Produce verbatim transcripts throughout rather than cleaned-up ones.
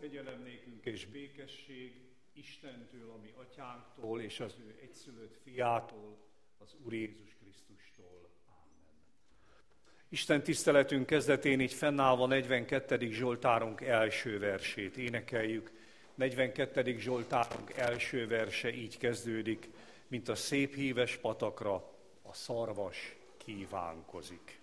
kegyelem nékünk és békesség Istentől, ami atyánktól, és az ő egyszülött fiától, az Úr Jézus Krisztustól. Amen. Isten tiszteletünk kezdetén így fennállva negyvenkettedik Zsoltárunk első versét énekeljük. negyvenkettedik Zsoltárunk első verse így kezdődik, mint a szép híves patakra a szarvas kívánkozik.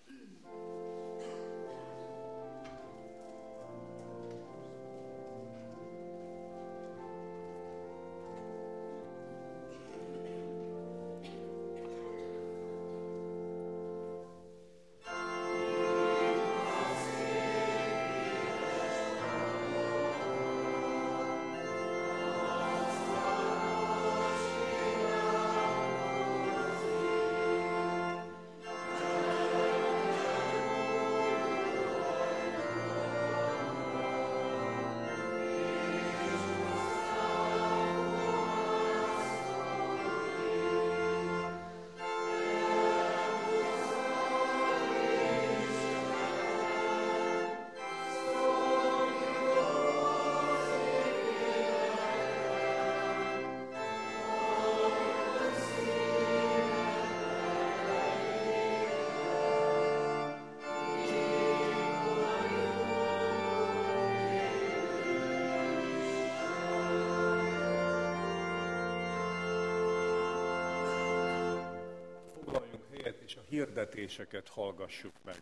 És a hirdetéseket hallgassuk meg.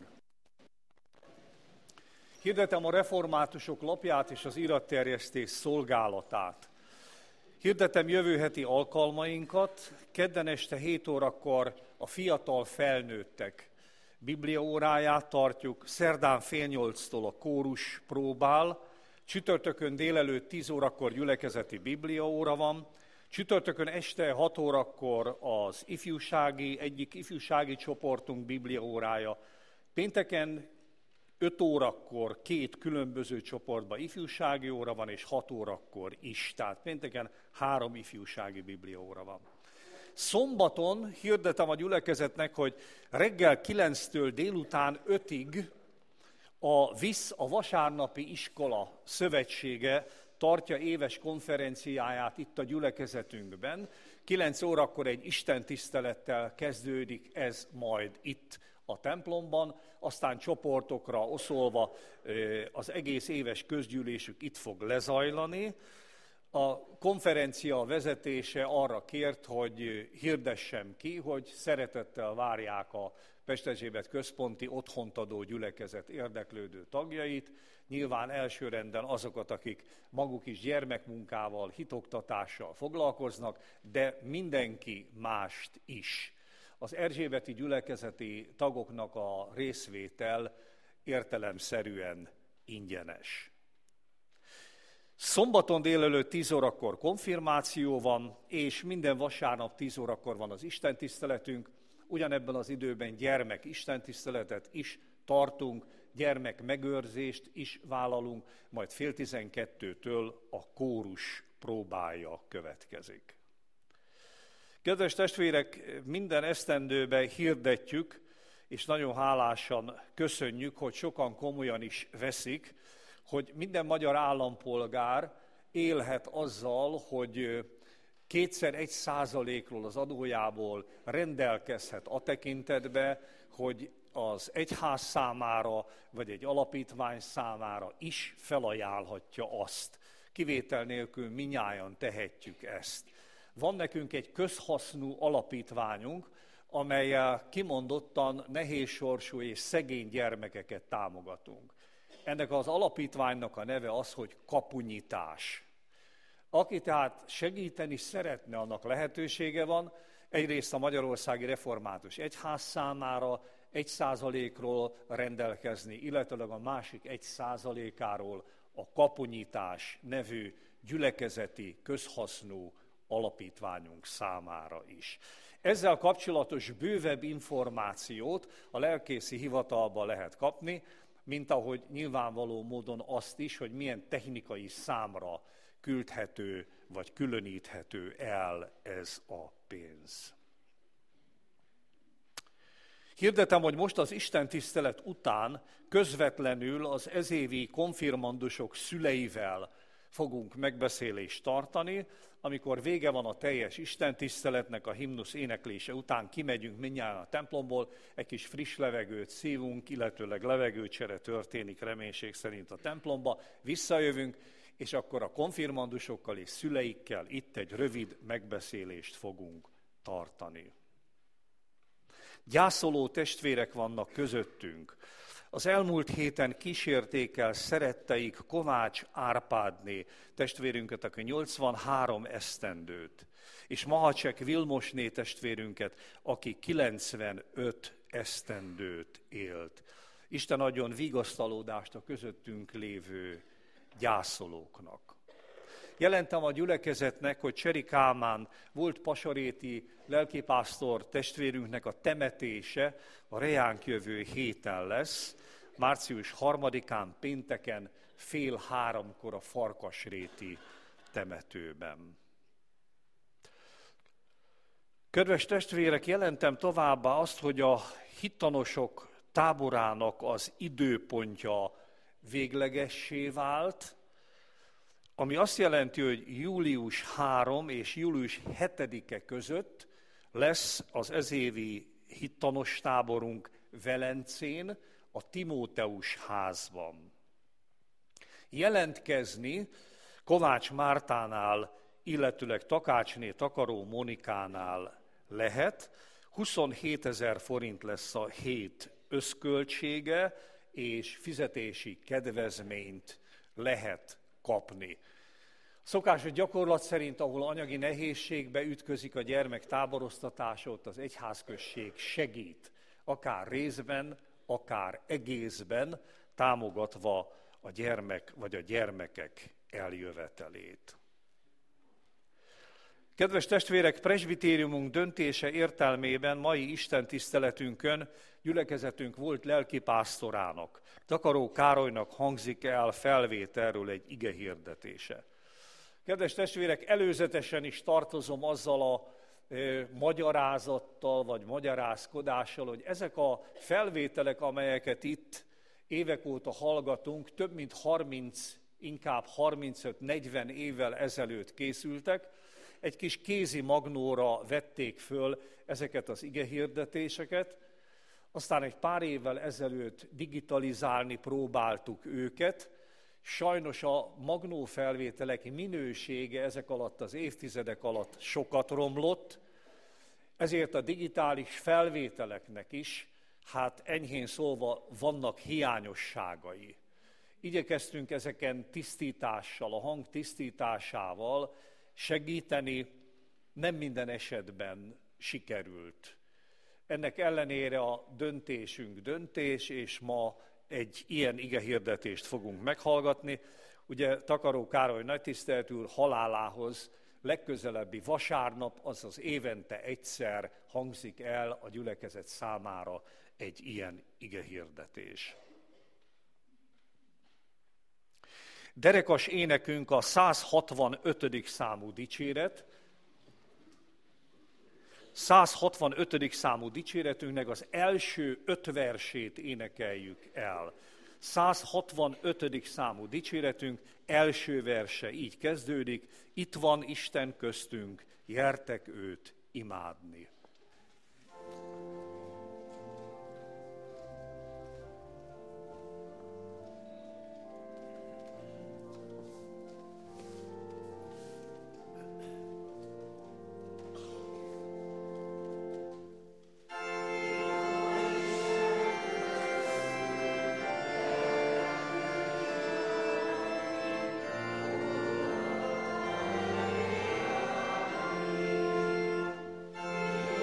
Hirdetem a reformátusok lapját és az iratterjesztés szolgálatát. Hirdetem jövő heti alkalmainkat. Kedden este hét órakor a fiatal felnőttek bibliaóráját tartjuk, szerdán fél nyolctól a kórus próbál, csütörtökön délelőtt tíz órakor gyülekezeti bibliaóra van, csütörtökön este hat órakor az ifjúsági, egyik ifjúsági csoportunk bibliaórája, pénteken öt órakor két különböző csoportban ifjúsági óra van, és hat órakor is, tehát pénteken három ifjúsági bibliaóra van. Szombaton hirdetem a gyülekezetnek, hogy reggel kilenctől délután ötig a VISZ, a Vasárnapi Iskola Szövetsége tartja éves konferenciáját itt a gyülekezetünkben. kilenc órakor egy istentisztelettel kezdődik ez majd itt a templomban, aztán csoportokra oszolva az egész éves közgyűlésük itt fog lezajlani. A konferencia vezetése arra kért, hogy hirdessem ki, hogy szeretettel várják a Pesterzsébet központi otthontadó gyülekezet érdeklődő tagjait, nyilván elsőrenden azokat, akik maguk is gyermekmunkával, hitoktatással foglalkoznak, de mindenki mást is. Az erzsébeti gyülekezeti tagoknak a részvétel értelemszerűen ingyenes. Szombaton délelőtt tíz órakor konfirmáció van, és minden vasárnap tíz órakor van az istentiszteletünk. Ugyanebben az időben gyermek istentiszteletet is tartunk, gyermek megőrzést is vállalunk, majd fél tizenkettőtől a kórus próbája következik. Kedves testvérek, minden esztendőben hirdetjük, és nagyon hálásan köszönjük, hogy sokan komolyan is veszik, hogy minden magyar állampolgár élhet azzal, hogy kétszer egy százalékról az adójából rendelkezhet a tekintetbe, hogy az egyház számára, vagy egy alapítvány számára is felajánlhatja azt. Kivétel nélkül minnyájan tehetjük ezt. Van nekünk egy közhasznú alapítványunk, amellyel kimondottan nehézsorsú és szegény gyermekeket támogatunk. Ennek az alapítványnak a neve az, hogy Kapunyitás. Aki tehát segíteni szeretne, annak lehetősége van, egyrészt a Magyarországi Református Egyház számára egy százalékról rendelkezni, illetőleg a másik egy százalékáról a Kapunyitás nevű gyülekezeti közhasznú alapítványunk számára is. Ezzel kapcsolatos bővebb információt a lelkészi hivatalban lehet kapni, mint ahogy nyilvánvaló módon azt is, hogy milyen technikai számra küldhető vagy különíthető el ez a pénz. Hirdetem, hogy most az istentisztelet után közvetlenül az ezévi konfirmandusok szüleivel fogunk megbeszélést tartani. Amikor vége van a teljes istentiszteletnek, a himnusz éneklése után kimegyünk mindnyájan a templomból, egy kis friss levegőt szívunk, illetőleg levegőcsere történik reménység szerint a templomba, visszajövünk, és akkor a konfirmandusokkal és szüleikkel itt egy rövid megbeszélést fogunk tartani. Gyászoló testvérek vannak közöttünk. Az elmúlt héten kísérték el szeretteik Kovács Árpádné testvérünket, aki nyolcvanhárom esztendőt, és Mahacsek Vilmosné testvérünket, aki kilencvenöt esztendőt élt. Isten adjon vigasztalódást a közöttünk lévő gyászolóknak. Jelentem a gyülekezetnek, hogy Cseri Kálmán volt pasaréti lelkipásztor testvérünknek a temetése a reánk jövő héten lesz, március harmadikán pénteken fél háromkor a Farkasréti temetőben. Kedves testvérek, jelentem továbbá azt, hogy a hittanosok táborának az időpontja véglegessé vált, ami azt jelenti, hogy július harmadika és július hetedike között lesz az ezévi hittanos táborunk Velencén, a Timóteus házban. Jelentkezni Kovács Mártánál, illetőleg Takácsné Takaró Monikánál lehet. huszonhétezer forint lesz a hét összköltsége, és fizetési kedvezményt lehet kapni. Szokásos gyakorlat szerint, ahol anyagi nehézségbe ütközik a gyermek táboroztatása, ott az egyházközség segít, akár részben, akár egészben, támogatva a gyermek vagy a gyermekek eljövetelét. Kedves testvérek, presbitériumunk döntése értelmében mai istentiszteletünkön gyülekezetünk volt lelkipásztorának, Takaró Károlynak hangzik el felvételről egy igehirdetése. Kedves testvérek, előzetesen is tartozom azzal a e, magyarázattal vagy magyarázkodással, hogy ezek a felvételek, amelyeket itt évek óta hallgatunk, több mint harminc, inkább harmincöt-negyven évvel ezelőtt készültek, egy kis kézi magnóra vették föl ezeket az igehirdetéseket, aztán egy pár évvel ezelőtt digitalizálni próbáltuk őket. Sajnos a magnó felvételek minősége ezek alatt az évtizedek alatt sokat romlott, ezért a digitális felvételeknek is, hát enyhén szólva vannak hiányosságai. Igyekeztünk ezeken tisztítással, a hang tisztításával segíteni, nem minden esetben sikerült. Ennek ellenére a döntésünk döntés, és ma egy ilyen igehirdetést fogunk meghallgatni. Ugye Takaró Károly nagytisztelt úr halálához legközelebbi vasárnap, azaz évente egyszer hangzik el a gyülekezet számára egy ilyen igehirdetés. Derekas énekünk a száz hatvanötödik számú dicséret. száz hatvanötödik számú dicséretünknek az első öt versét énekeljük el. száz hatvanötödik számú dicséretünk első verse így kezdődik: itt van Isten köztünk, gyertek őt imádni. Amen.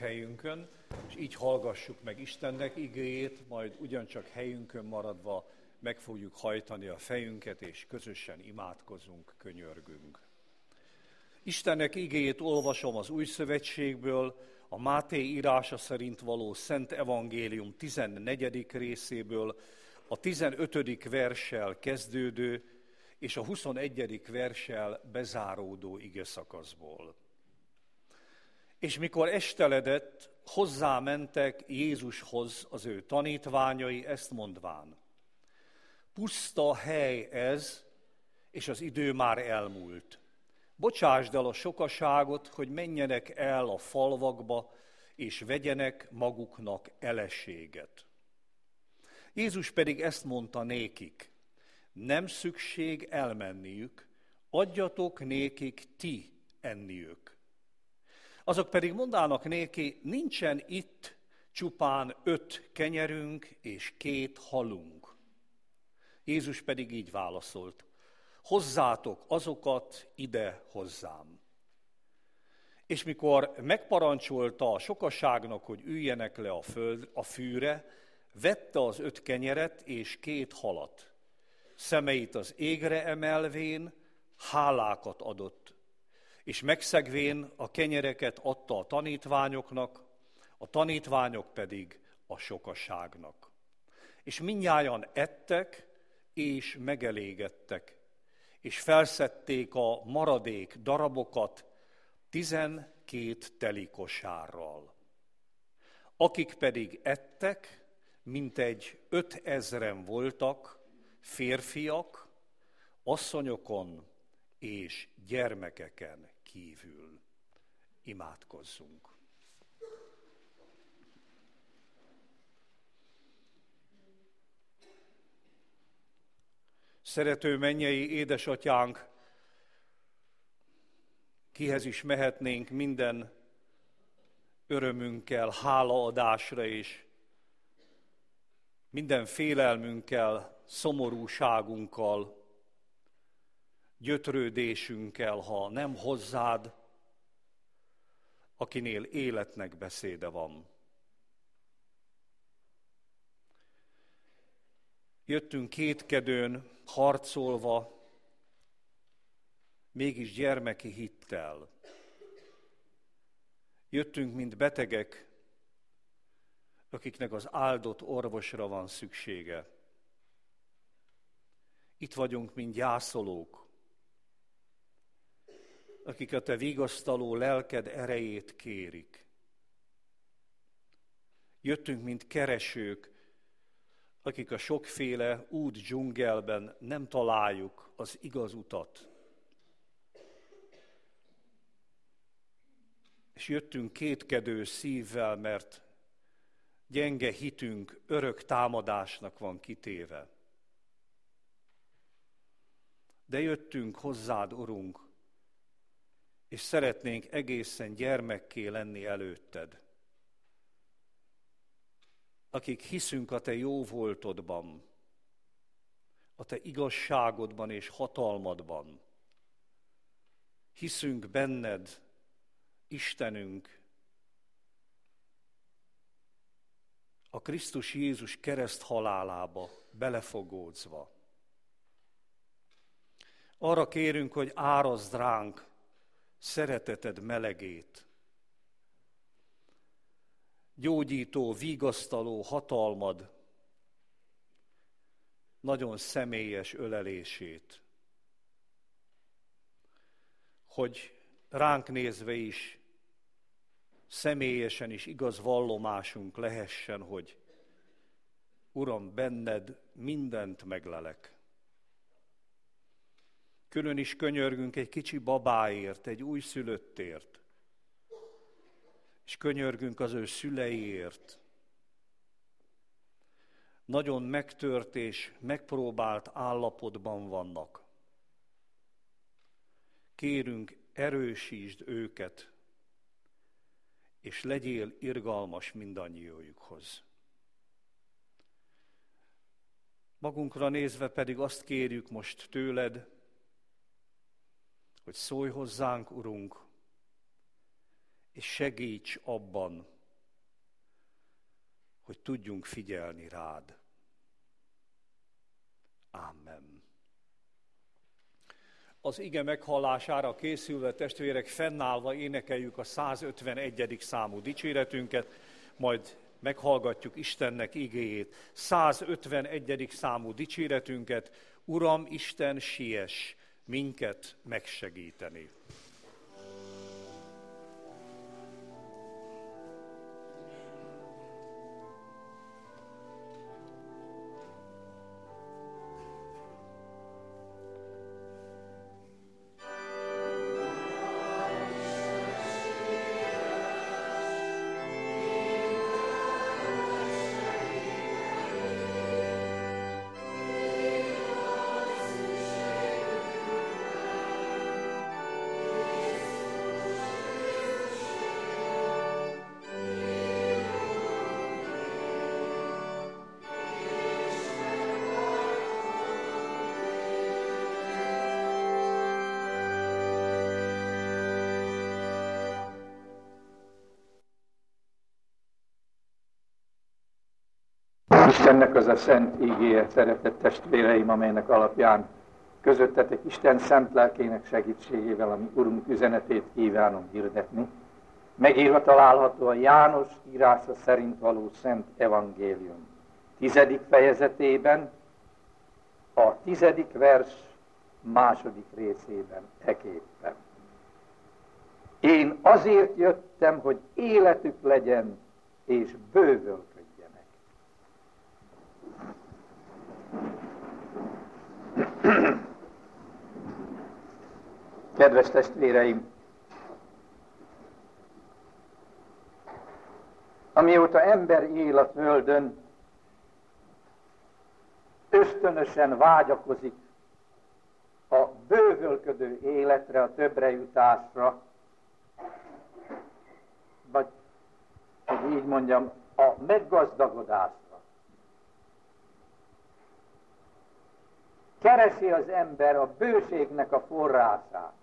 helyünkön, és így hallgassuk meg Istennek igéjét, majd ugyancsak helyünkön maradva meg fogjuk hajtani a fejünket, és közösen imádkozunk, könyörgünk. Istennek igéjét olvasom az Új Szövetségből, a Máté írása szerint való Szent Evangélium tizennegyedik részéből, a tizenötödik verssel kezdődő és a huszonegyedik verssel bezáródó igeszakaszból. És mikor esteledett, hozzámentek Jézushoz az ő tanítványai, ezt mondván: puszta hely ez, és az idő már elmúlt. Bocsásd el a sokaságot, hogy menjenek el a falvakba, és vegyenek maguknak eleséget. Jézus pedig ezt mondta nékik: nem szükség elmenniük, adjatok nékik ti enniük. Azok pedig mondának néki: nincsen itt csupán öt kenyerünk és két halunk. Jézus pedig így válaszolt: hozzátok azokat ide hozzám. És mikor megparancsolta a sokaságnak, hogy üljenek le a, föld, a fűre, vette az öt kenyeret és két halat. Szemeit az égre emelvén hálákat adott, és megszegvén a kenyereket adta a tanítványoknak, a tanítványok pedig a sokaságnak. És mindnyájan ettek, és megelégedtek, és felszedték a maradék darabokat tizenkét teli kosárral. Akik pedig ettek, mintegy ötezren voltak, férfiak, asszonyokon és gyermekeken kívül. Imádkozzunk. Szerető mennyei édesatyánk, kihez is mehetnénk minden örömünkkel, hálaadásra és minden félelmünkkel, szomorúságunkkal, gyötrődésünkkel, ha nem hozzád, akinél életnek beszéde van. Jöttünk kétkedőn, harcolva, mégis gyermeki hittel. Jöttünk, mint betegek, akiknek az áldott orvosra van szüksége. Itt vagyunk, mint gyászolók, akik a te vigasztaló lelked erejét kérik. Jöttünk, mint keresők, akik a sokféle út dzsungelben nem találjuk az igaz utat. És jöttünk kétkedő szívvel, mert gyenge hitünk örök támadásnak van kitéve. De jöttünk hozzád, Urunk, és szeretnénk egészen gyermekké lenni előtted, akik hiszünk a te jó voltodban, a te igazságodban és hatalmadban. Hiszünk benned, Istenünk, a Krisztus Jézus kereszt halálába belefogódzva. Arra kérünk, hogy árazd ránk szereteted melegét, gyógyító, vigasztaló hatalmad nagyon személyes ölelését, hogy ránk nézve is, személyesen is igaz vallomásunk lehessen, hogy Uram, benned mindent meglelek. Külön is könyörgünk egy kicsi babáért, egy újszülöttért, és könyörgünk az ő szüleiért. Nagyon megtört és megpróbált állapotban vannak. Kérünk, erősítsd őket, és legyél irgalmas mindannyiójukhoz. Magunkra nézve pedig azt kérjük most tőled, hogy szólj hozzánk, Urunk, és segíts abban, tudjunk figyelni rád. Amen. Az ige meghallására készülve, testvérek, fennállva énekeljük a százötvenegyedik számú dicséretünket, majd meghallgatjuk Istennek igéjét. százötvenegyedik számú dicséretünket, Uram Isten, siess minket megsegíteni. Istennek az a szent ígéje, szeretett testvéreim, amelynek alapján közöttetek Isten szent lelkének segítségével, ami Urunk üzenetét kívánom hirdetni. Megírva található a János írása szerint való szent evangélium tizedik fejezetében, a tizedik vers második részében eképpen. Én azért jöttem, hogy életük legyen, és bővölködjenek. Kedves testvéreim! Amióta ember él a földön, ösztönösen vágyakozik a bővölködő életre, a többre jutásra, vagy, hogy így mondjam, a meggazdagodásra. Keresi az ember a bőségnek a forrását.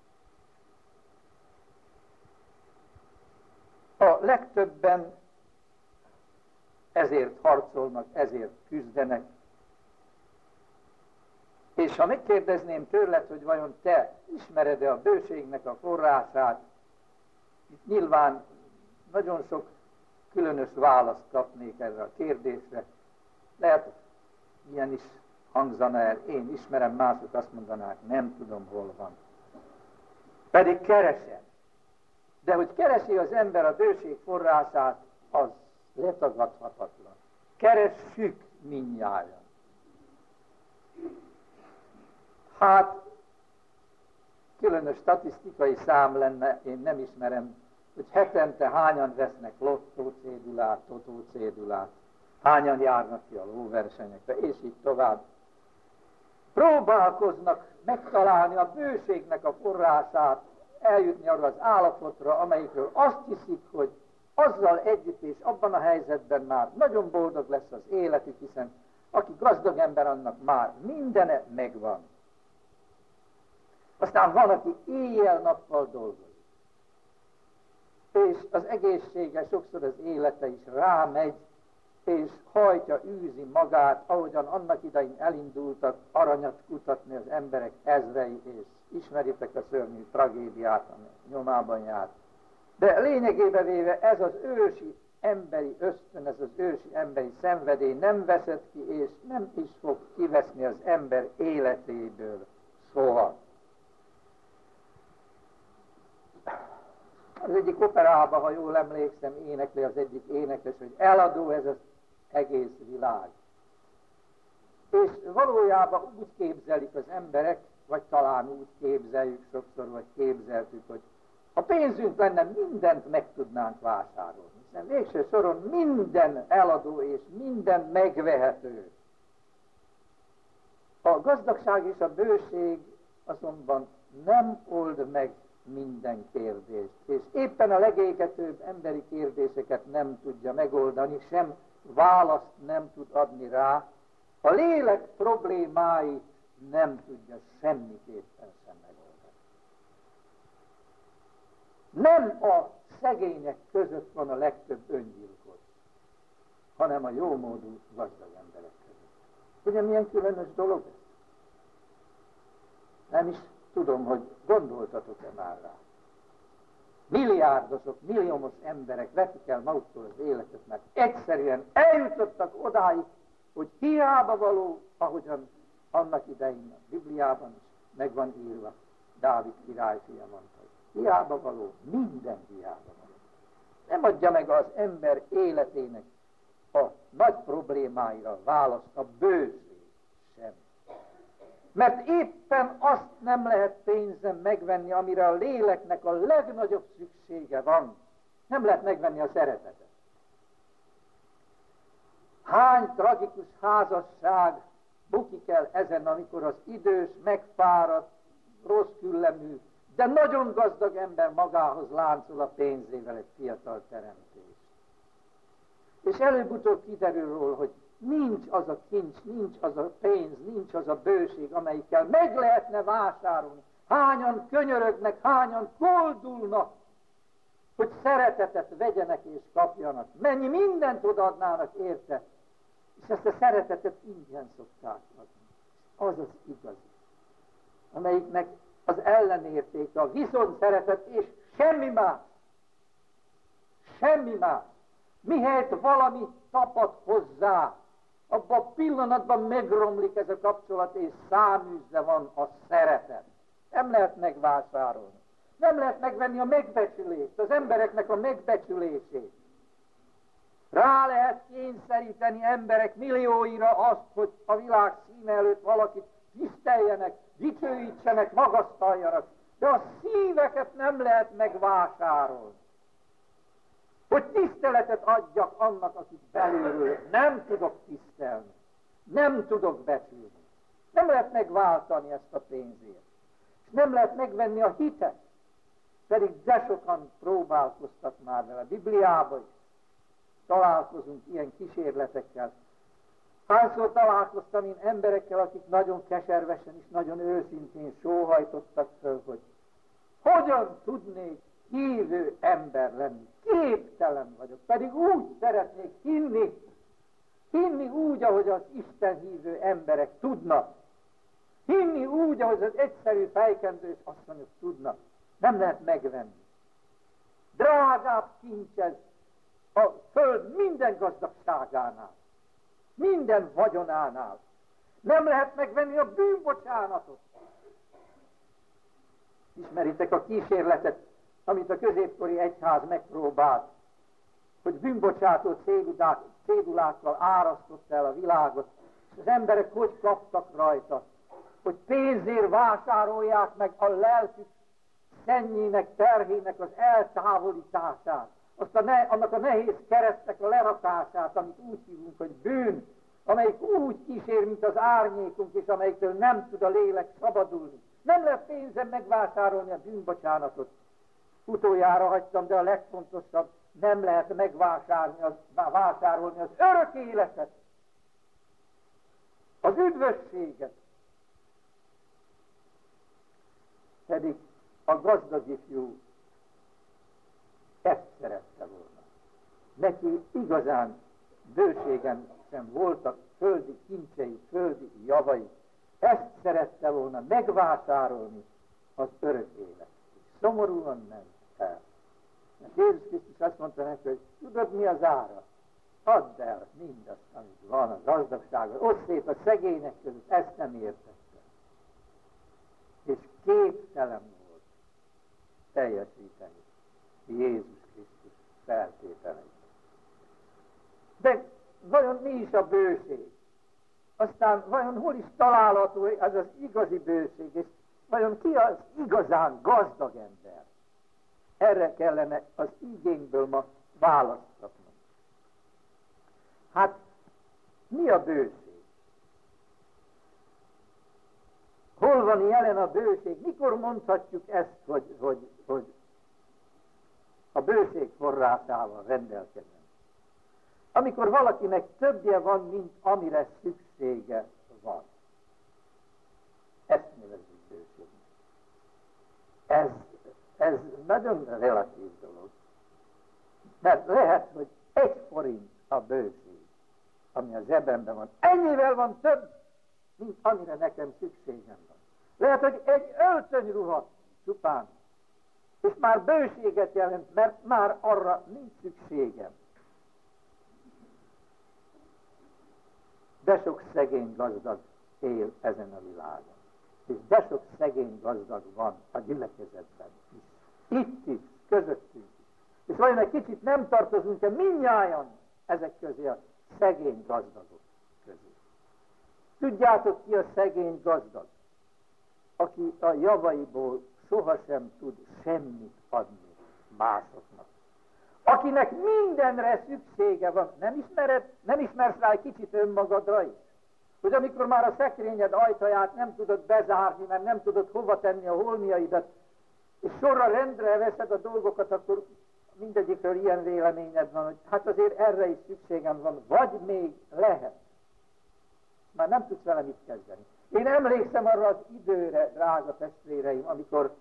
A legtöbben ezért harcolnak, ezért küzdenek. És ha megkérdezném tőled, hogy vajon te ismered-e a bőségnek a forrását, itt nyilván nagyon sok különös választ kapnék erre a kérdésre. Lehet, ilyen is hangzana el, én ismerem, mások azt mondanák, nem tudom, hol van. Pedig keresem. De hogy keresi az ember a bőség forrását, az letagadhatatlan. Keressük mindnyájan. Hát, különös statisztikai szám lenne, én nem ismerem, hogy hetente hányan vesznek lottócédulát, totócédulát, hányan járnak ki a lóversenyekre, és így tovább. Próbálkoznak megtalálni a bőségnek a forrását, eljutni arra az állapotra, amelyikről azt hiszik, hogy azzal együtt és abban a helyzetben már nagyon boldog lesz az életük, hiszen aki gazdag ember, annak már mindene megvan. Aztán van, aki éjjel-nappal dolgozik, és az egészsége, sokszor az élete is rámegy, és hajtja, űzi magát, ahogyan annak idején elindultak aranyat kutatni az emberek ezrei, és ismeritek a szörnyű tragédiát, ami nyomában járt. De lényegében véve ez az ősi emberi ösztön, ez az ősi emberi szenvedély nem veszett ki, és nem is fog kiveszni az ember életéből soha. Az egyik operában, ha jól emlékszem, énekli az egyik énekes, hogy eladó ez az egész világ. És valójában úgy képzelik az emberek, vagy talán úgy képzeljük sokszor, vagy képzeltük, hogy ha pénzünk lenne, mindent meg tudnánk vásárolni. Hiszen végső soron minden eladó és minden megvehető. A gazdagság és a bőség azonban nem old meg minden kérdést, és éppen a legégetőbb emberi kérdéseket nem tudja megoldani, sem választ nem tud adni rá, a lélek problémáit nem tudja semmiképpen sem megoldani. Nem a szegények között van a legtöbb öngyilkos, hanem hanem a jómódú gazdag emberek között. Ugye milyen különös dolog ez? Nem is tudom, hogy gondoltatok-e már rá. Milliárdosok, milliómos emberek vetik el maguktól az életet, mert egyszerűen eljutottak odáig, hogy hiába való, ahogyan annak idején a Bibliában is meg van írva, Dávid királyfia mondta, hogy hiába való, minden hiába való. Nem adja meg az ember életének a nagy problémáira választ, a bőség sem. Mert éppen azt nem lehet pénzen megvenni, amire a léleknek a legnagyobb szüksége van. Nem lehet megvenni a szeretetet. Hány tragikus házasság bukik el ezen, amikor az idős, megfáradt, rossz küllemű, de nagyon gazdag ember magához láncol a pénzével egy fiatal teremtést. És előbb-utóbb kiderül róla, hogy nincs az a kincs, nincs az a pénz, nincs az a bőség, amelyikkel meg lehetne vásárolni. Hányan könyörögnek, hányan koldulnak, hogy szeretetet vegyenek és kapjanak. Mennyi mindent odaadnának érte, és ezt a szeretetet ingyen szokták adni. Az az igazi, amelyiknek az ellenértéke a viszont szeretet, és semmi más. Semmi más. Mihelyt valami tapad hozzá, abban a pillanatban megromlik ez a kapcsolat, és száműzve van a szeretet. Nem lehet megvásárolni. Nem lehet megvenni a megbecsülést, az embereknek a megbecsülését. Rá lehet kényszeríteni emberek millióira azt, hogy a világ színe előtt valakit tiszteljenek, dicsőítsenek, magasztaljanak. De a szíveket nem lehet megvásárolni. Hogy tiszteletet adjak annak, akit belülről nem tudok tisztelni, nem tudok becsülni. Nem lehet megváltani ezt a pénzért. És nem lehet megvenni a hitet. Pedig de sokan próbálkoztak már vele. Bibliában is találkozunk ilyen kísérletekkel. Hányszor találkoztam én emberekkel, akik nagyon keservesen és nagyon őszintén sóhajtottak föl, hogy hogyan tudnék hívő ember lenni. Képtelen vagyok, pedig úgy szeretnék hinni, hinni úgy, ahogy az Isten hívő emberek tudnak. Hinni úgy, ahogy az egyszerű fejkendős asszonyok tudnak. Nem lehet megvenni. Drágább kincs ez a föld minden gazdagságánál, minden vagyonánál. Nem lehet megvenni a bűnbocsánatot. Ismeritek a kísérletet, amit a középkori egyház megpróbált, hogy bűnbocsátó cédulák, cédulákkal árasztotta el a világot, és az emberek hogy kaptak rajta, hogy pénzért vásárolják meg a lelkük szennyének, terhének az eltávolítását, azt a ne, annak a nehéz keresztnek a lerakását, amit úgy hívunk, hogy bűn, amelyik úgy kísér, mint az árnyékunk, és amelyiktől nem tud a lélek szabadulni. Nem lehet pénzen megvásárolni a bűnbocsánatot. Utoljára hagytam, de a legfontosabb, nem lehet megvásárolni az, vásárolni az örök életet, az üdvösséget. Pedig a gazdag ifjú ezt szerette volna. Neki igazán bőségen sem voltak földi kincsei, földi javai. Ezt szerette volna megvásárolni az örök élet. Szomorúan ment el. Mert Jézus Krisztus azt mondta neki, hogy tudod mi az ára? Add el mindazt, amit van a gazdagságon. Ott szép a szegények között, ezt nem értette. És képtelen volt teljesíteni Jézus Krisztus feltételeit. De vajon mi is a bőség? Aztán vajon hol is található ez az igazi bőség, és vajon ki az igazán gazdag ember? Erre kellene az igényből ma választ kapnunk. Hát, mi a bőség? Hol van jelen a bőség? Mikor mondhatjuk ezt, hogy, hogy, hogy a bőség forrásával rendelkezem? Amikor valakinek többje van, mint amire szüksége van. Ezt nevezzük bőségnek. Ez, ez nagyon relatív dolog. Mert lehet, hogy egy forint a bőség. ami a zsebemben van. Ennyivel van több, mint amire nekem szükségem van. Lehet, hogy egy öltönyruha csupán, és már bőséget jelent, mert már arra nincs szükségem. De sok szegény gazdag él ezen a világon. És de sok szegény gazdag van a gyülekezetben is. Itt is, közöttünk is. És vajon egy kicsit nem tartozunk-e mindnyájan ezek közé a szegény gazdagok közé? Tudjátok, ki a szegény gazdag? Aki a javaiból sohasem tud semmit adni másoknak. Akinek mindenre szüksége van. Nem ismered, nem ismersz rá egy kicsit önmagadra is? Hogy amikor már a szekrényed ajtaját nem tudod bezárni, mert nem tudod hova tenni a holmiaidat, és sorra rendre veszed a dolgokat, akkor mindegyikről ilyen véleményed van, hogy hát azért erre is szükségem van, vagy még lehet. Már nem tudsz vele mit kezdeni. Én emlékszem arra az időre, drága testvéreim, amikor,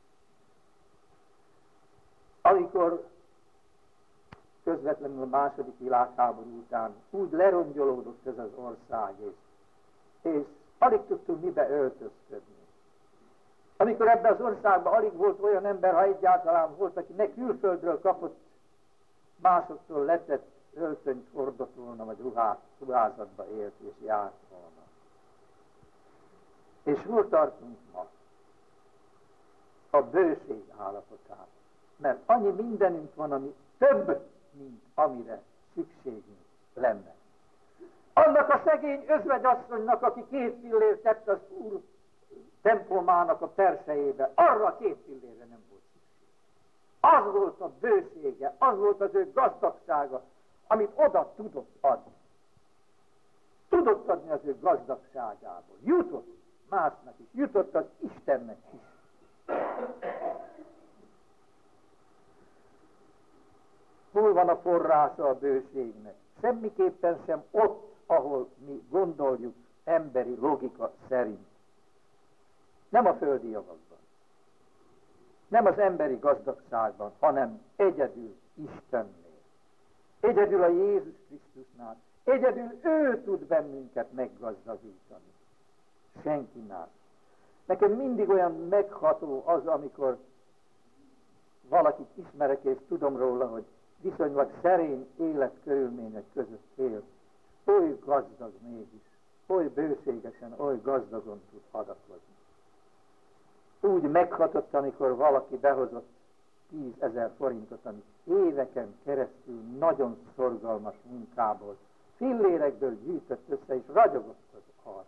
amikor közvetlenül a második világháború után úgy lerongyolódott ez az ország, és, és alig tudtunk mibe öltözködni. Amikor ebben az országban alig volt olyan ember, ha egyáltalán volt, aki ne külföldről kapott, másoktól letett öltönyt hordott volna, vagy ruhát, ruházatba élt és járt volna. És hol tartunk ma? A bőség állapotában. Mert annyi mindenünk van, ami több, mint amire szükségünk lenne. Annak a szegény özvegyasszonynak, aki két pillért tett az Úr templomának a persejébe, arra a két pillérre nem volt szükség. Az volt a bősége, az volt az ő gazdagsága, amit oda tudott adni. Tudott adni az ő gazdagságából. Jutott másnak is, jutott az Istennek is. Hol van a forrása a bőségnek? Semmiképpen sem ott, ahol mi gondoljuk emberi logika szerint. Nem a földi javakban, nem az emberi gazdagságban, hanem egyedül Istennél. Egyedül a Jézus Krisztusnál. Egyedül ő tud bennünket meggazdagítani. Senki más. Nekem mindig olyan megható az, amikor valakit ismerek, és tudom róla, hogy viszonylag szerény életkörülmények között él. Oly gazdag mégis, oly bőségesen, oly gazdagon tud adakozni. Úgy meghatott, amikor valaki behozott tízezer forintot, amit éveken keresztül nagyon szorgalmas munkából, fillérekből gyűjtött össze, és ragyogott az arc.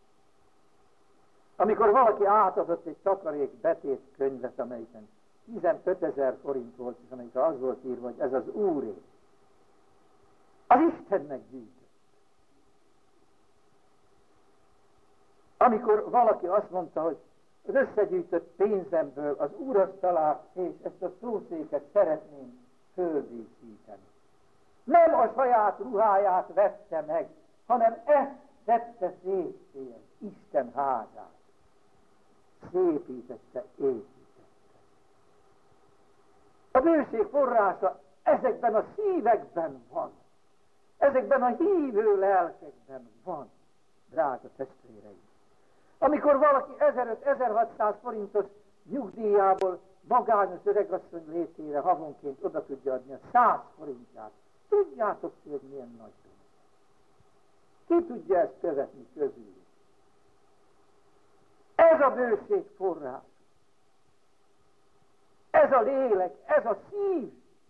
Amikor valaki átadott egy takarék betét könyvet, amelyiken tizenötezer forint volt, és amelyikre az volt írva, hogy ez az Úré. Az Istennek gyűjtött. Amikor valaki azt mondta, hogy az összegyűjtött pénzemből az úrasztalát és ezt a szószéket szeretném földíszíteni. Nem a saját ruháját vette meg, hanem ezt tette szépé Isten házát. Szépítette, építette. A bőség forrása ezekben a szívekben van. Ezekben a hívő lelkekben van, drága testvéreim. Amikor valaki ezerötszáz-ezerhatszáz forintos nyugdíjából magányos öregasszony létére havonként oda tudja adni a száz forintját, tudjátok, hogy milyen nagy dolog. Ki tudja ezt követni közül? Ez a bőség forrás. Ez a lélek, ez a szív.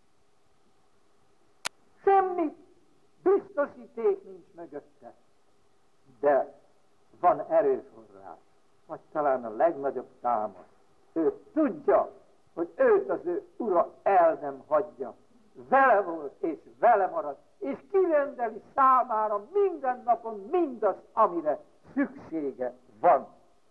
Semmi biztosíték nincs mögötte. De van erőforrás, vagy talán a legnagyobb támad. Ő tudja, hogy őt az ő ura el nem hagyja. Vele volt és vele marad, és kirendeli számára minden napon mindazt, amire szüksége van.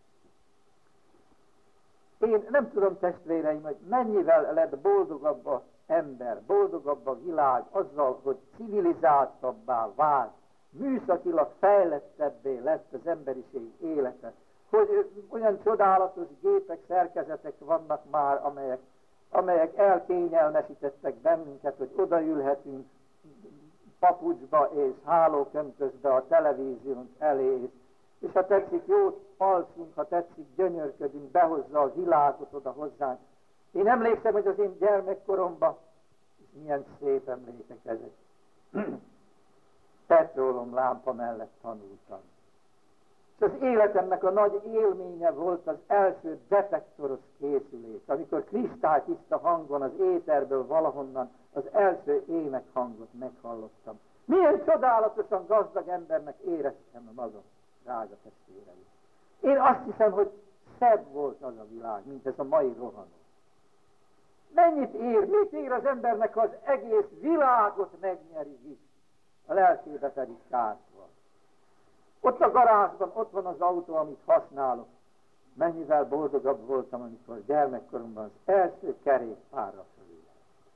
Én nem tudom, testvéreim, hogy mennyivel lett boldogabb az ember, boldogabb a világ azzal, hogy civilizáltabbá vált, műszakilag fejlettebbé lett az emberiség élete, hogy olyan csodálatos gépek, szerkezetek vannak már, amelyek, amelyek elkényelmesítettek bennünket, hogy odaülhetünk papucsba és hálóköntösbe a televíziónk elé, és ha tetszik, jót alszunk, ha tetszik, gyönyörködünk, behozza a világot oda hozzánk. Én emlékszem, hogy az én gyermekkoromban, és milyen szép emlékek ezek, petróleum lámpa mellett tanultam. És az életemnek a nagy élménye volt az első detektoros készülék, amikor kristálytiszta hangon az éterből valahonnan az első énekhangot meghallottam. Milyen csodálatosan gazdag embernek éreztem magam, drága testvéreim. Én azt hiszem, hogy szebb volt az a világ, mint ez a mai rohanó. Mennyit ér, mit ér az embernek, ha az egész világot megnyeri is, a lelkébe pedig kárt van. Ott a garázsban, ott van az autó, amit használok. Mennyivel boldogabb voltam, amikor gyermekkoromban az első kerékpárra fölültem.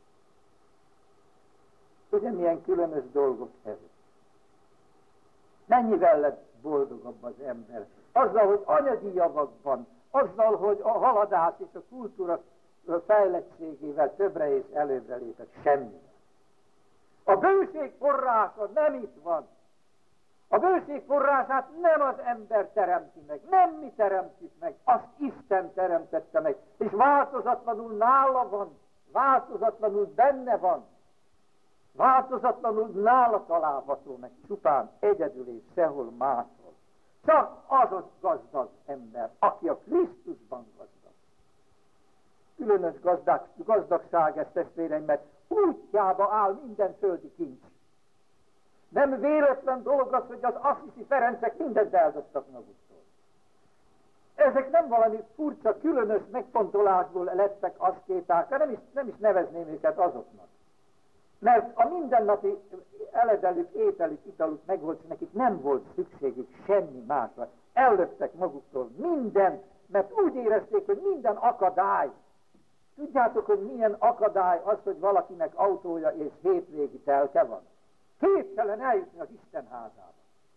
Ugye milyen különös dolgok ezek. Mennyivel lett boldogabb az ember? Azzal, hogy anyagi javakban, azzal, hogy a haladás és a kultúra fejlettségével többre és előbbre lépett, semmi. A bőség forrása nem itt van. A bőség forrását nem az ember teremti meg, nem mi teremtjük meg, azt Isten teremtette meg, és változatlanul nála van, változatlanul benne van, változatlanul nála található meg, csupán egyedül és sehol máshol. Csak az az gazdag ember, aki a Krisztusban gazdag. Különös gazdag, gazdagság ez, testvéreim, mert útjába áll minden földi kincs. Nem véletlen dolog az, hogy az Assisi Ferencek mindent eldobtak maguktól. Ezek nem valami furcsa, különös megfontolásból lettek aszkéták, nem is, nem is nevezném őket azoknak. Mert a mindennapi eledelük, ételük, italuk megvolt, és nekik nem volt szükségük semmi másra. Ellöktek maguktól mindent, mert úgy érezték, hogy minden akadály. Tudjátok, hogy milyen akadály az, hogy valakinek autója és hétvégi telke van? Képtelen eljutni az Isten házába.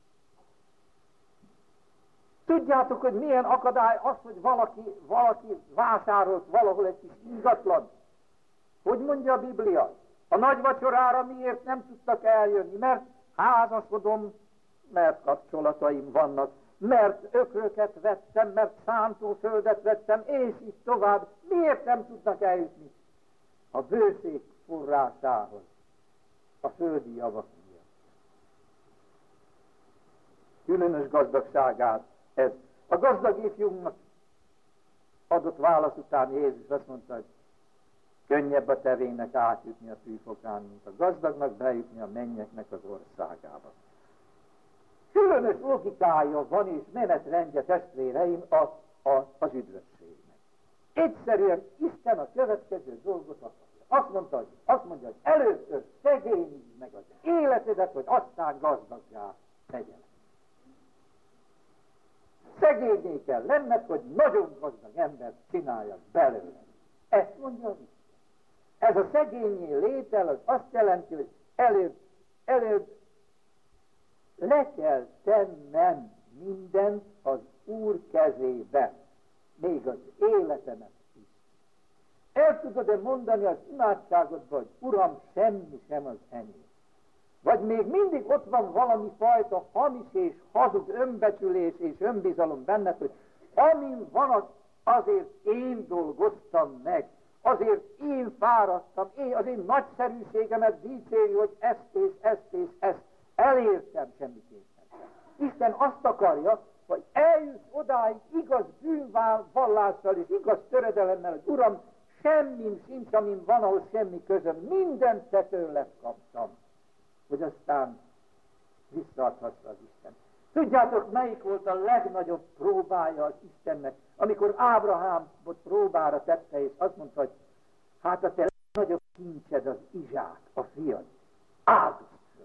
Tudjátok, hogy milyen akadály az, hogy valaki, valaki vásárolt valahol egy kis ingatlan? Hogy mondja a Biblia? A nagy vacsorára miért nem tudtak eljönni? Mert házasodom, mert kapcsolataim vannak, mert ökröket vettem, mert szántóföldet vettem, és így tovább. Miért nem tudnak eljutni? A bőség forrásához, a földi javak miatt. Különös gazdagságát ez. A gazdag ifjúnak adott válasz után Jézus azt mondta, hogy könnyebb a tevének átjutni a tűfokán, mint a gazdagnak bejutni a mennyeknek az országába. Különös logikája van és menetrendje, testvéreim, a, a, az üdvösségnek. Egyszerűen Isten a következő dolgot akarja. Azt mondta, hogy, azt mondja, hogy először szegényítsd meg az életedet, hogy aztán gazdaggá tegyen. Szegényé kell lenned, hogy nagyon gazdag embert csináljak belőle. Ezt mondja az Isten. Ez a szegényé létel az azt jelenti, hogy előbb, előbb le kell tennem mindent az Úr kezébe, még az életemet is. El tudod-e mondani az imádságodban, hogy Uram, semmi sem az enyém? Vagy még mindig ott van valami fajta hamis és hazug önbecsülés és önbizalom benned, hogy amin van, az, azért én dolgoztam meg, azért én fáradtam, én az én nagyszerűségemet dicséri, hogy ezt és ezt és ezt elértem semmiképpen. Isten azt akarja, hogy eljuss odáig igaz bűnvallással és igaz töredelemmel, hogy Uram, semmim sincs, amin van, ahhoz semmi közöm, mindent te tőled kaptam, hogy aztán visszaadhassa az Isten. Tudjátok, melyik volt a legnagyobb próbája az Istennek, amikor Ábrahámot próbára tette, és azt mondta, hogy hát a te legnagyobb kincsed az Izsák, a fiad, áldozd föl.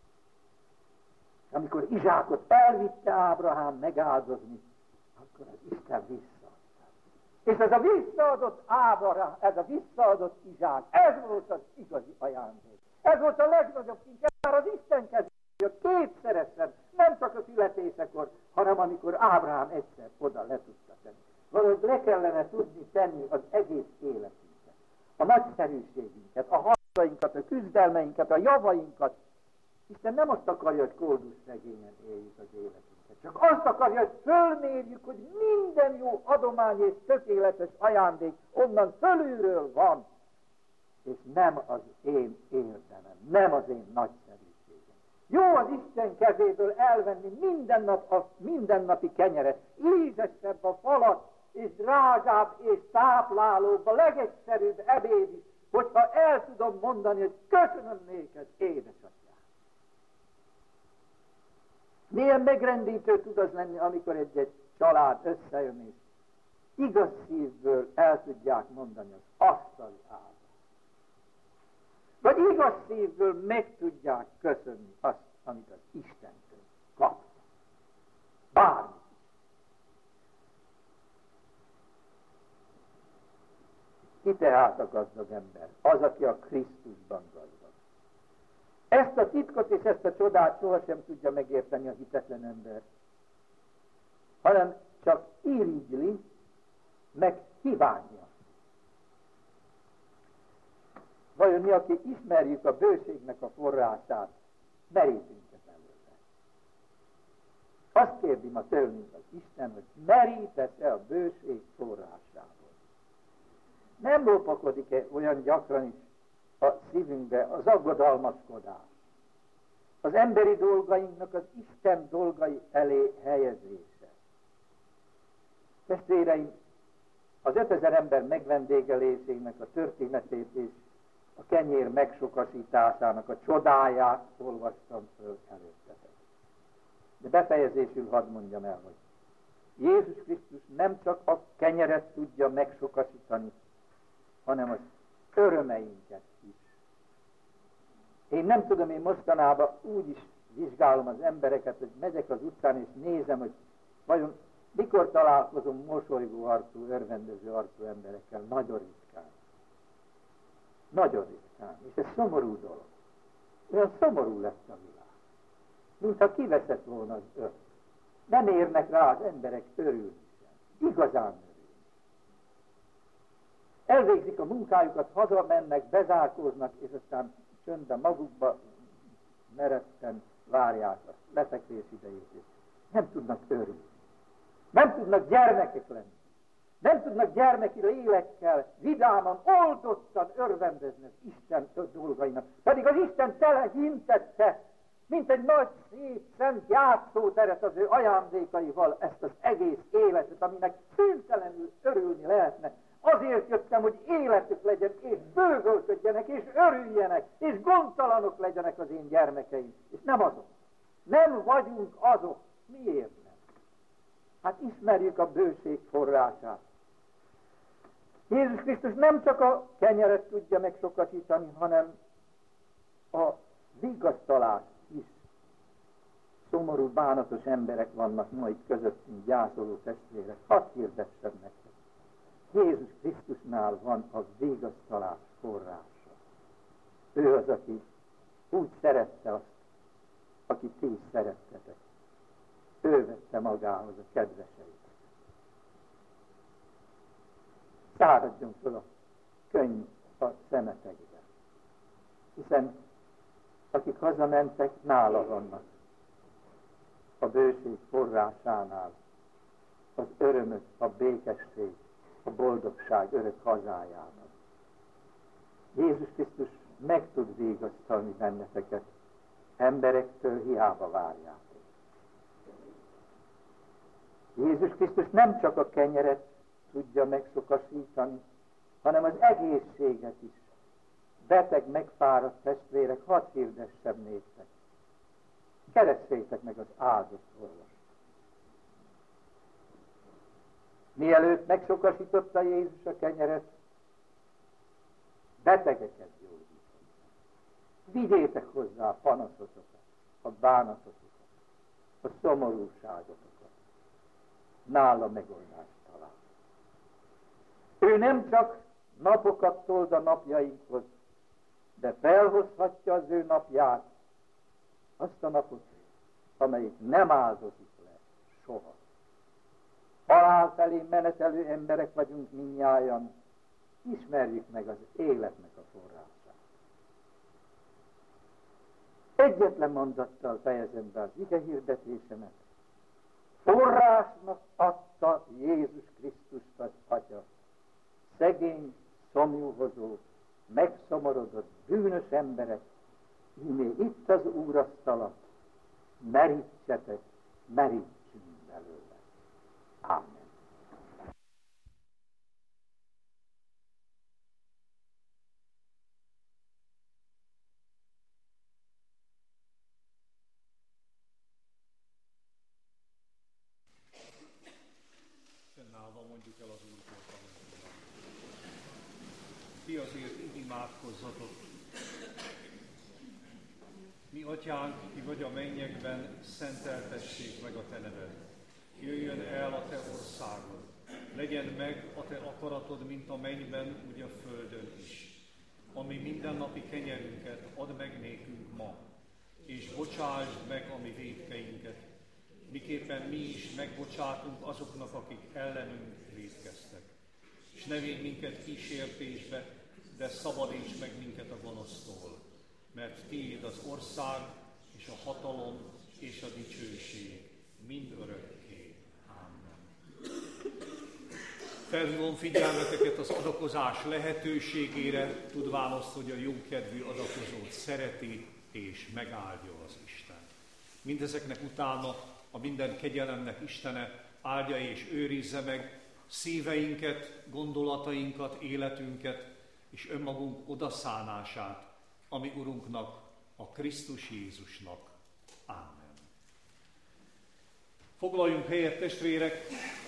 Amikor Izsákot elvitte Ábrahám megáldozni, akkor az Isten visszaadta. És ez a visszaadott Ábrahám, ez a visszaadott Izsák, ez volt az igazi ajándék. Ez volt a legnagyobb kincs, ez már az Isten kezében, kétszeresen, nem csak a születésekor, hanem amikor Ábrahám egyszer oda le tudta tenni. Valahogy le kellene tudni tenni az egész életünket, a nagyszerűségünket, a harcainkat, a küzdelmeinket, a javainkat, Isten nem azt akarja, hogy koldus szegényen éljük az életünket. Csak azt akarja, hogy fölmérjük, hogy minden jó adomány és tökéletes ajándék onnan fölülről van, és nem az én érdemem, nem az én nagyszerűségem. Jó az Isten kezéből elvenni minden nap a mindennapi kenyeret, ízesebb a falat, és drágább és táplálóbb, a legegyszerűbb ebéd is, hogyha el tudom mondani, hogy köszönöm néked, édesanyám. Milyen megrendítő tud az lenni, amikor egy-egy család összejön, és igaz szívből el tudják mondani az asztali áldást. Vagy igaz szívből meg tudják köszönni azt, amit az Istentől kaptak. Bármi. Ki tehát a gazdag ember? Az, aki a Krisztusban gazdag. Ezt a titkot és ezt a csodát sohasem tudja megérteni a hitetlen ember, hanem csak irigyli, meg kívánja. Vajon mi, aki ismerjük a bőségnek a forrását, merítünk-e belőle? Azt kérdi ma tőlünk az Isten, hogy merítesz-e a bőség forrásából? Nem lopakodik-e olyan gyakran is a szívünkbe az aggodalmaskodás, az emberi dolgainknak az Isten dolgai elé helyezése? Testvéreim, az ötezer ember megvendégelésének a történetét és a kenyér megsokasításának a csodáját olvastam föl előttetek. De befejezésül hadd mondjam el, hogy Jézus Krisztus nem csak a kenyeret tudja megsokasítani, hanem az örömeinket is. Én nem tudom, én mostanában úgy is vizsgálom az embereket, hogy megyek az utcán és nézem, hogy vajon mikor találkozom mosolygó arcú, örvendező arcú emberekkel. Nagyon ritkán. Nagyon ritkán. És ez szomorú dolog. Olyan szomorú lett a világ. Mintha kiveszett volna az öröm. Nem érnek rá az emberek örülni sem. Igazán örülni. Elvégzik a munkájukat, hazamennek, bezárkóznak, és aztán csöndben magukba meretten várják a lefekvés idejét, és nem tudnak örülni. Nem tudnak gyermekek lenni. Nem tudnak gyermeki lélekkel, vidáman, oldottan örvendezni az Isten dolgainak. Pedig az Isten tele hintette, mint egy nagy, szép, szent játszóteret az ő ajándékaival ezt az egész életet, aminek szüntelenül örülni lehetne. Azért jöttem, hogy életük legyen, és bővölködjenek, és örüljenek, és gondtalanok legyenek az én gyermekeim. És nem azok. Nem vagyunk azok. Miért nem? Hát ismerjük a bőség forrását. Jézus Krisztus nem csak a kenyeret tudja megsokasítani, hanem a vigasztalást is. Szomorú, bánatos emberek vannak ma itt közöttünk, gyászoló testvérek. Hadd hirdessem nektek. Jézus Krisztusnál van a vigasztalás forrása. Ő az, aki úgy szerette azt, aki ti is szerettetek. Ő vette magához a kedveseit. Száradjon föl a könny a szemetekben. Hiszen akik hazamentek, nála vannak. A bőség forrásánál. Az örömök, a békesség, a boldogság örök hazájának. Jézus Krisztus meg tud vigasztalni benneteket. Emberektől hiába várjátok. Jézus Krisztus nem csak a kenyeret tudja megszokasítani, hanem az egészséget is. Beteg, megfáradt testvérek, hadd hirdessem néktek. Keressétek meg az áldott orvost. Mielőtt megsokasította Jézus a kenyeret, betegeket gyógyított. Vigyétek hozzá a panaszotokat, a bánatotokat, a szomorúságotokat. Nála megoldást talál. Ő nem csak napokat told a napjainkhoz, de felhozhatja az ő napját, azt a napot, amelyik nem áldozik le soha. Halál felé menetelő emberek vagyunk mindnyájan, ismerjük meg az életnek a forrását. Egyetlen mondattal fejezem be az ige hirdetésemet. Forrásnak adta Jézus Krisztust az Atya. Szegény, szomjúhozó, megszomorodott, bűnös emberek, íme itt az úrasztala, merítsetek, merítsünk belőle. Amen. Fennállva mondjuk el az Úrtól tanulni. Ti azért így imádkozzatok. Mi atyánk, ki vagy a mennyekben, szenteltessék meg a te neved. Jöjjön el a te országod. Legyen meg a te akaratod, mint a mennyben, úgy a földön is. Ami mindennapi kenyerünket add meg nékünk ma, és bocsásd meg a mi vétkeinket, miképpen mi is megbocsátunk azoknak, akik ellenünk vétkeztek. És ne védj minket kísértésbe, de szabadíts meg minket a gonosztól, mert tiéd az ország, és a hatalom, és a dicsőség mind örökké. Amen. Felhívom figyelmeteket az adakozás lehetőségére, tudván azt, hogy a jókedvű adakozót szereti és megáldja az Isten. Mindezeknek utána a minden kegyelemnek Istene áldja és őrizze meg szíveinket, gondolatainkat, életünket és önmagunk odaszánását a mi Urunknak, a Krisztus Jézusnak. Ámen. Foglaljunk helyet, testvérek!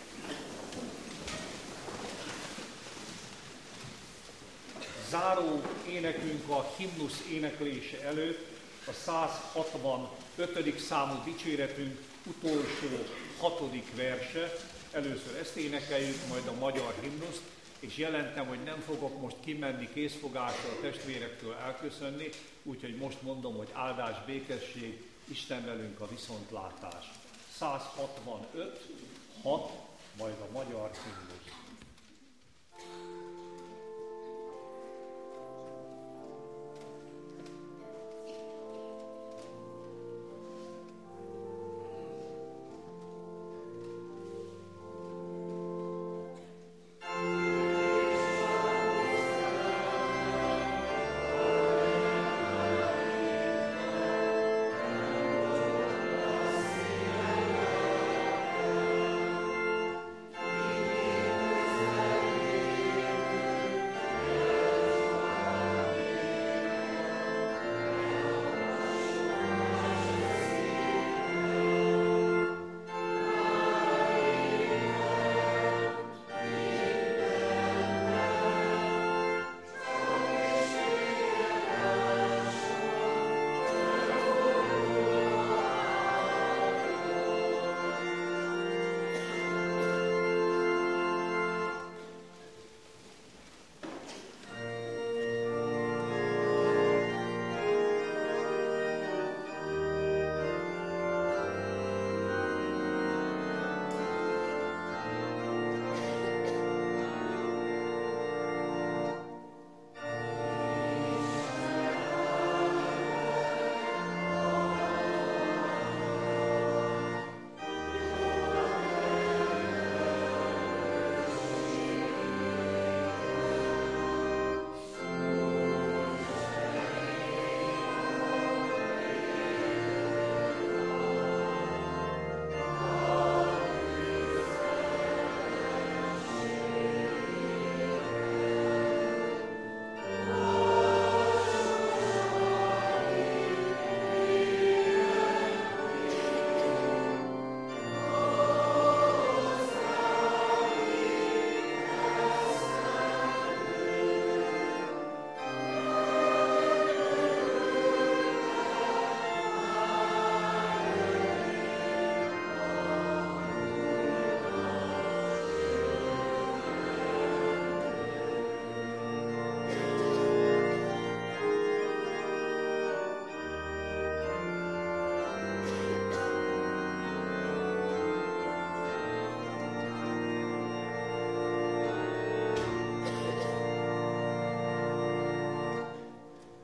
Záró énekünk a himnusz éneklése előtt a száz hatvanötödik számú dicséretünk utolsó hatodik verse. Először ezt énekeljük, majd a magyar himnuszt, és jelentem, hogy nem fogok most kimenni készfogással a testvérektől elköszönni, úgyhogy most mondom, hogy áldás, békesség, Isten velünk a viszontlátás. száz hatvanöt, hat, majd a magyar himnusz.